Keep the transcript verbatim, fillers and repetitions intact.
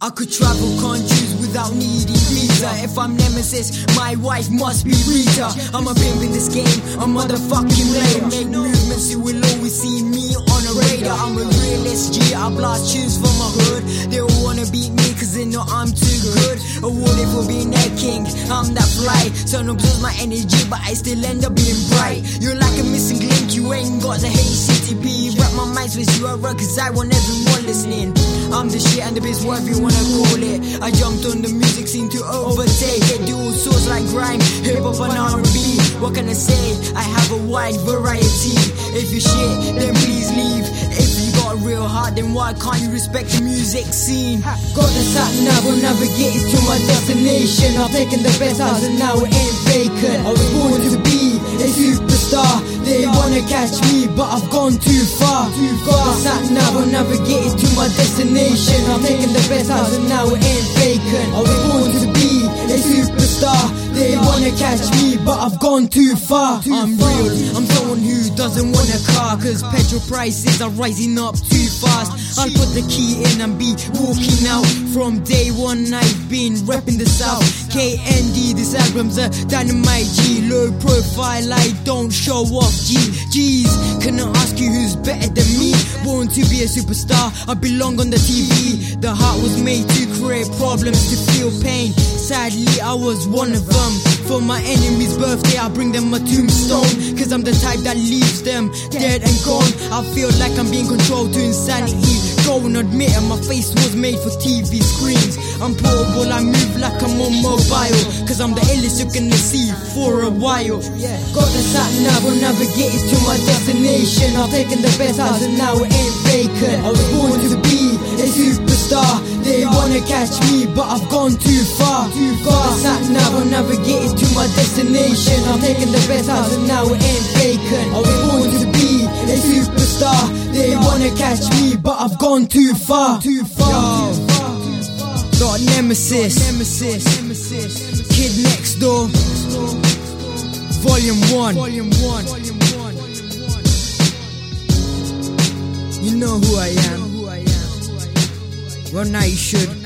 I could travel countries without needing visa. If I'm Nemesis, my wife must be Rita. I'm a pimp in this game, a motherfucking player. Make movements, you will always see me on a radar. I'm a realist G, I blast tunes from my hood. They all wanna beat me cause they know I'm too good. Awarded for being their king, I'm that fly. Sun absorbs my energy but I still end up being bright. You're like a missing link, you ain't got the H C T P. Rap my mind with you I cause I want everyone listening. I'm the shit and the biz, whatever you wanna call it. I jumped on the music scene to overtake it. Do all sorts like grime, hip hop and R and B. What can I say? I have a wide variety. If you shit, then please leave. If you got a real heart, then why can't you respect the music scene? Got the sat nav, will navigate to my destination. I've taken the best house and now it ain't vacant. I was born to be a superstar. They wanna catch me, but I've gone too far. Got the sat nav, will navigate to my destination. I've taken the best house and now it ain't vacant. I was born to be a superstar. They wanna catch me, but I've gone too far. I'm real, I'm someone who doesn't want a car, cause petrol prices are rising up too fast. I'll put the key in and be walking out. From day one I've been repping the South. K N D, this album's a dynamite G. Low profile, I don't show off G. G's, can I ask you who's better than me? Born to be a superstar, I belong on the T V. The heart was made to create problems, to feel pain. Sadly I was one of them. For my enemy's birthday I bring them a tombstone, cause I'm the type that leaves them dead and gone. I feel like I'm being controlled to insanity. Go and admit it, my face was made for T V screens. I'm portable, I move like I'm on mobile, cause I'm the illest you're gonna see for a while. Got the sat nav, will navigate to my destination. I've taken the best house and now it ain't vacant. I was born to be a superstar. They wanna catch me, but I've gone too far. Got the sat nav, will navigate to my destination. I've taken the best house and now it ain't vacant. I was born to be a superstar. They wanna catch me, but I've gone too far. Too far. Yo. Got Nemesis, Nemesis, Kid Next Door, Volume One. Volume One. You know who I am. Well, now you should.